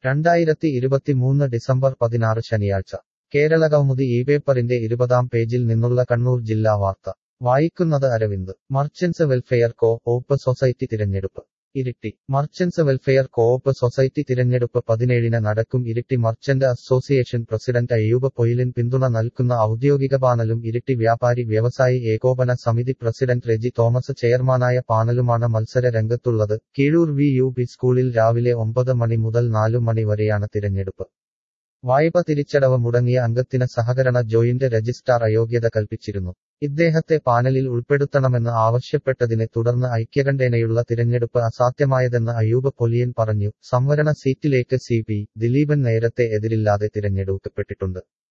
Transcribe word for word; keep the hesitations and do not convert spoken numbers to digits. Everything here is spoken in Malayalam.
രണ്ടായിരത്തി ഇരുപത്തിമൂന്ന് ഡിസംബർ പതിനാറ് ശനിയാഴ്ച കേരളകൗമുദി ഈ പേപ്പറിന്റെ ഇരുപതാം പേജിൽ നിന്നുള്ള കണ്ണൂർ ജില്ലാ വാർത്ത വായിക്കുന്നത് Aravind merchants welfare co op society തിരഞ്ഞെടുപ്പ് Iritty merchants welfare co op society തിരഞ്ഞെടുപ്പ് പതിനേഴിന് നടക്കും. Iritty merchant association president Ayyoob പൊയിലിൻ പിന്തുണ നൽകുന്ന ഔദ്യോഗിക പാനലും ഇരിട്ടി വ്യാപാരി വ്യവസായി ഏകോപന സമിതി പ്രസിഡന്റ് റെജി തോമസ് ചെയർമാനായ പാനലുമാണ് മത്സര രംഗത്തുള്ളത്. കീഴൂർ വി യു പി സ്കൂളിൽ രാവിലെ ഒമ്പത് മണി മുതൽ നാലു മണി വരെയാണ് തിരഞ്ഞെടുപ്പ്. വായ്പ തിരിച്ചടവ് മുടങ്ങിയ അംഗത്തിന് സഹകരണ ജോയിന്റ് രജിസ്ട്രാർ അയോഗ്യത കൽപ്പിച്ചിരുന്നു. ഇദ്ദേഹത്തെ പാനലിൽ ഉൾപ്പെടുത്തണമെന്ന് ആവശ്യപ്പെട്ടതിനെ തുടർന്ന് ഐക്യകണ്ഠേനയുള്ള തിരഞ്ഞെടുപ്പ് അസാധ്യമായതെന്ന് അയ്യൂബ് പൊലിയൻ പറഞ്ഞു. സംവരണ സീറ്റിലേക്ക് സി പി ദിലീപൻ നേരത്തെ എതിരില്ലാതെ തിരഞ്ഞെടുക്കപ്പെട്ടിട്ടുണ്ട്.